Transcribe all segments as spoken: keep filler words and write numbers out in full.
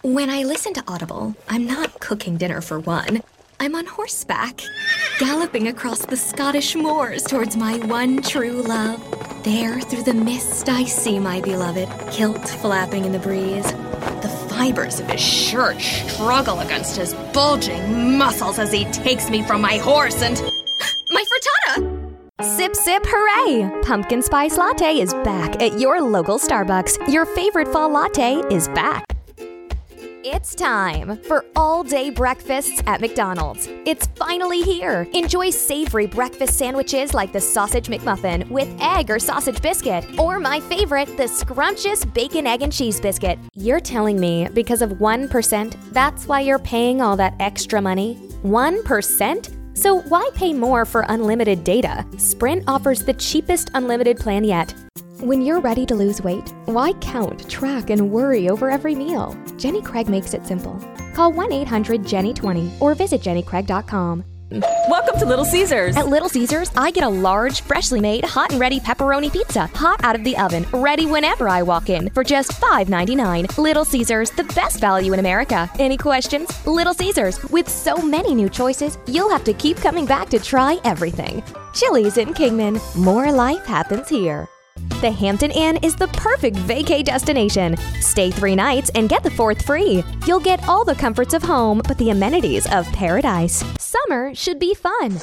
When I listen to Audible, I'm not cooking dinner for one. I'm on horseback, galloping across the Scottish moors towards my one true love. There, through the mist, I see my beloved, kilt flapping in the breeze. The fibers of his shirt struggle against his bulging muscles as he takes me from my horse and... my frittata! Sip, sip, hooray! Pumpkin Spice Latte is back at your local Starbucks. Your favorite fall latte is back. It's time for all-day breakfasts at McDonald's. It's finally here. Enjoy savory breakfast sandwiches like the Sausage McMuffin with egg or sausage biscuit, or my favorite, the scrumptious bacon, egg, and cheese biscuit. You're telling me because of one percent, that's why you're paying all that extra money? one percent? So why pay more for unlimited data? Sprint offers the cheapest unlimited plan yet. When you're ready to lose weight, why count, track, and worry over every meal? Jenny Craig makes it simple. Call one eight hundred Jenny twenty or visit jenny craig dot com. Welcome to Little Caesars. At Little Caesars, I get a large, freshly made, hot and ready pepperoni pizza, hot out of the oven, ready whenever I walk in, for just five ninety-nine. Little Caesars, the best value in America. Any questions? Little Caesars, with so many new choices, you'll have to keep coming back to try everything. Chili's in Kingman. More life happens here. The Hampton Inn is the perfect vacay destination. Stay three nights and get the fourth free. You'll get all the comforts of home, but the amenities of paradise. Summer should be fun.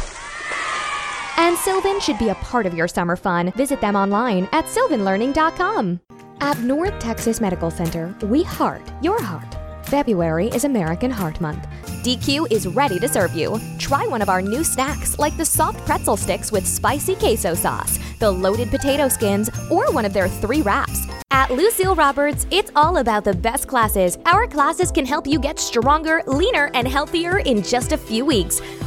And Sylvan should be a part of your summer fun. Visit them online at sylvan learning dot com. At North Texas Medical Center, we heart your heart. February is American Heart Month. D Q is ready to serve you. Try one of our new snacks like the soft pretzel sticks with spicy queso sauce, the loaded potato skins, or one of their three wraps. At Lucille Roberts, it's all about the best classes. Our classes can help you get stronger, leaner, and healthier in just a few weeks.